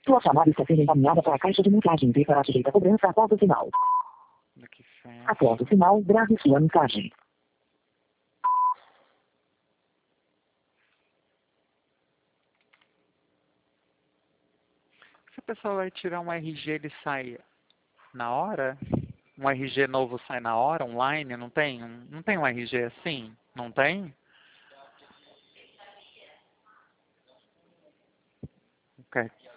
Sua chamada está sendo encaminhada para a caixa de mensagem e será sujeita a cobrança após o sinal. Após o sinal, grave sua mensagem. Se a pessoa vai tirar um RG, ele sai na hora? Um RG novo sai na hora, online? Não tem? Não tem um RG assim? Não tem? Ok.